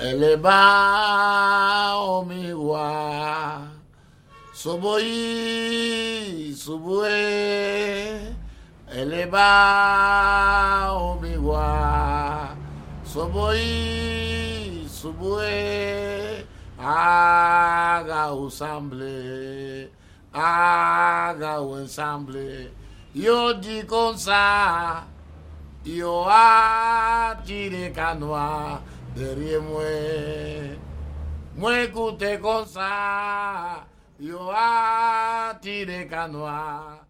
eleba omiwa soboi subue eleba omiwa soboi subue aga ensemble yo di konsa yo a tire canoa derrière moi écoute comme ça yo a tire canoa